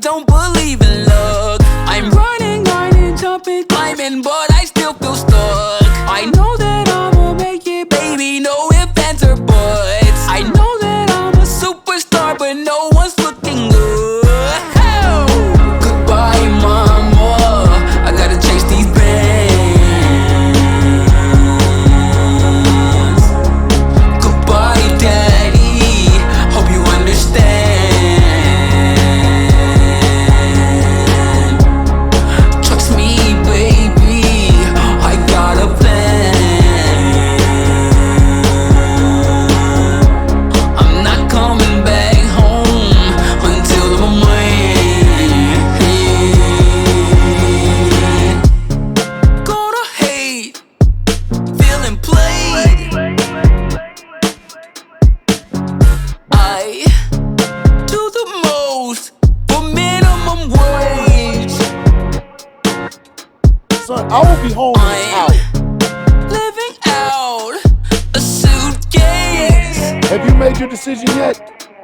don't believe in luck. I'm running, jumping, climbing, but I still feel stuck. I know that I'ma make it, baby, no ifs, ands, or buts. I know that I'm a superstar, but no one's looking good. Goodbye, mama, I gotta chase these bands. Goodbye, daddy, hope you understand. Trust me, baby, I got a plan. I'm not coming back home until the morning. Gonna hate, feeling played. I do the most for minimum wage. Son, I will be home in an hour. Living out a suitcase. Have you made your decision yet?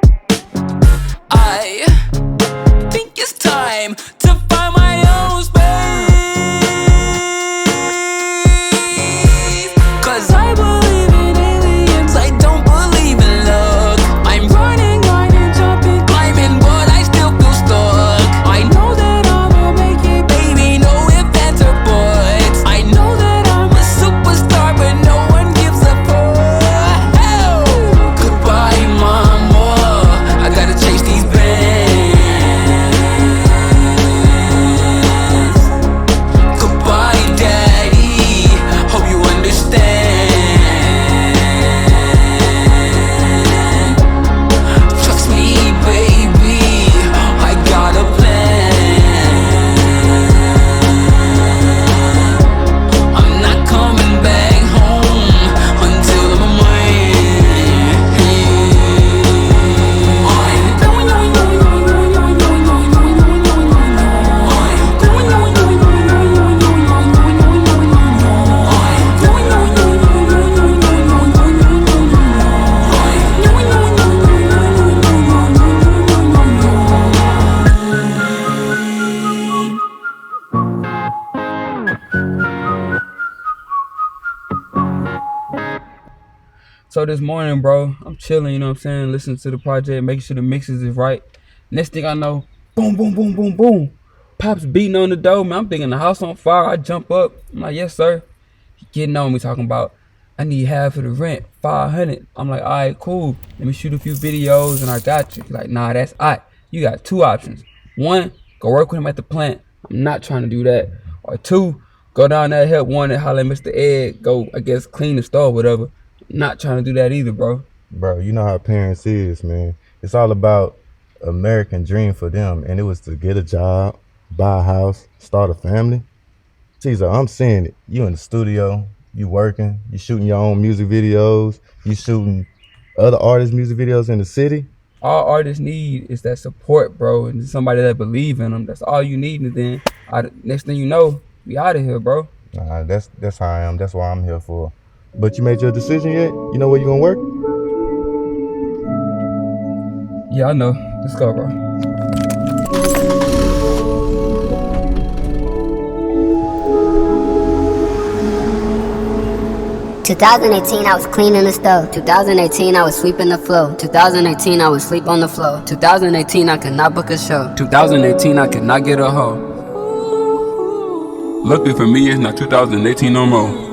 I think it's time to find my own space. 'Cause I believe in aliens, I don't believe in luck. I'm running, jumping, climbing, but I still feel stuck. I know that I'ma make it, baby, no ifs, ands, or buts. I know that I'm a superstar, but no one gives a fuck. Goodbye, mama, I gotta chase these bands. Goodbye, daddy, hope you understand. Trust me, baby, I got a plan. I'm not coming back home until the So this morning, bro, I'm chilling, you know what I'm saying, listening to the project, making sure the mixes is right. Next thing I know, boom, boom, boom, boom, boom. Pops beating on the door, man. I'm thinking the house on fire. I jump up. I'm like, yes, sir. He getting on me talking about, I need half of the rent, 500. I'm like, all right, cool. Let me shoot a few videos and I got you. He's like, nah, that's all right. You got two options. One, go work with him at the plant. I'm not trying to do that. Or two, go down there, help one and holler at Mr. Ed, go, I guess, clean the store, whatever. Not trying to do that either, bro. Bro, you know how parents is, man. It's all about American dream for them, and it was to get a job, buy a house, start a family. Caesar, I'm seeing it. You in the studio, you working, you shooting your own music videos, you shooting other artists' music videos in the city. All artists need is that support, bro, and somebody that believe in them. That's all you need, and then next thing you know, we out of here, bro. Nah, that's how I am. That's what I'm here for. But you made your decision yet? You know where you gonna work? Yeah, I know. Let's go, bro. 2018, I was cleaning the stove. 2018, I was sweeping the floor. 2018, I would sleep on the floor. 2018, I could not book a show. 2018, I cannot get a hoe. Luckily for me, it's not 2018 no more.